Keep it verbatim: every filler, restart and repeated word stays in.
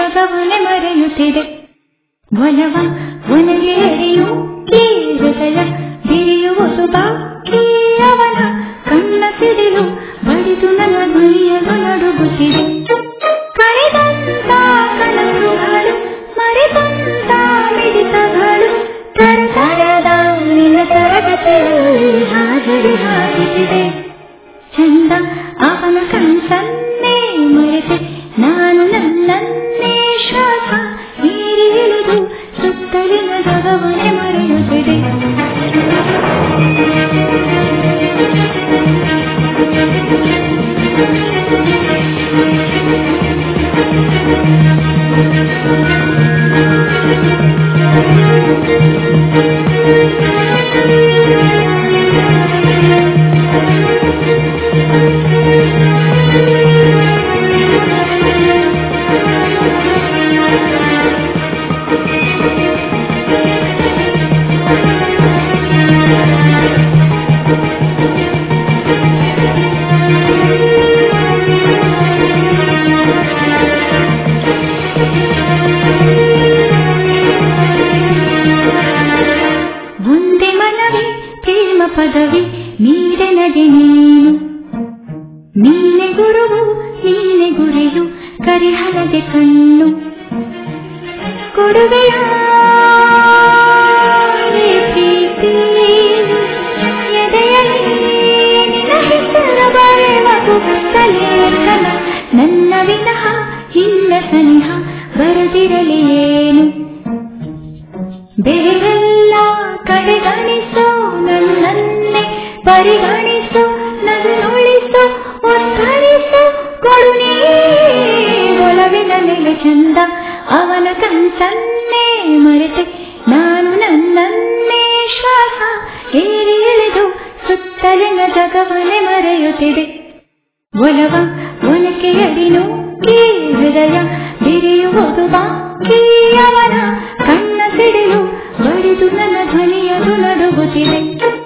ಜಗವನೆ ಮರೆಯುತ್ತಿದೆ. ಒಲವ ಒನಗೆ ಎಡೆಯು ಈ ಹೃದಯ ಬಿರಿಯುವುದು ಬಾಕಿ ಅವನ ಕಣ್ಣ ಸಿಡಿಲು ಬಡಿದು ನನ್ನ ಧ್ವನಿಯಲು ನಡುಗುತ್ತಿದೆ. ಕಳೆದಂತ ಕನಸುಗಳು ಮರೆತಂತ ಮಿಡಿತಗಳು ತರತರದ ನಿನ್ನ ತರಗತಿಯಲ್ಲಿ ಹಾಜರಿ ಹಾಕುತ್ತಿದೆ. ಚಂದ ಅವನ ಕನಸನ್ನೇ ಮರೆತೆ ನಾನು ನನ್ನನ್ನೇ ಶ್ವಾಸ ಹೀರಿ ಇಳಿದು ಸುತ್ತಲಿನ ಜಗವನೆ ಮರೆಯುತ್ತಿದೆ. ಪದವಿ ನೀಡೆ ನಗೆ ನೀನು ನೀನೆ ಗುರುವು ನೀನೆ ಗುರಿಯು ಕರಿಹಲದೆ ಕಣ್ಣು ಕೊಡುವೆಯ ಪ್ರೀತಿ ಎದೆಯಲ್ಲಿ ನಿನ್ನ ಹೆಸರ ಬರೆವದು ತಲೇಖನ ನನ್ನ ವಿನಃ ಇಲ್ಲ ಸನಿಹ ಬರದಿರಲಿ ಏನು ಬೇರೆಲ್ಲ ಕಡೆಗಣಿಸೋ ನನ್ನನ್ನೇ ಪರಿಗಣಿಸು ನನ್ನುಳಿಸು ಉದ್ಧರಿಸು ಕೊಡುನಿ ಒಲವಿನ ನೆಲೆ ಚಂದ ಅವನ ಕನಸನ್ನೇ ಮರೆತೆ ನಾನು ನನ್ನನ್ನೇ ಶ್ವಾಸ ಏರಿ ಇಳಿದು ಸುತ್ತಲಿನ ಜಗವನೆ ಮರೆಯುತ್ತಿದೆ. ಒಲವ ಒನಕೆ ಅಡಿನು ಈ ಹೃದಯ ಬಿರಿಯುವುದು ಬಾಕಿ ಅವನ ಕಣ್ಣ ಸಿಡಿಲು ಬಡಿದು ನನ್ನ ಧ್ವನಿಯದು ನಡುಗುತ್ತಿದೆ.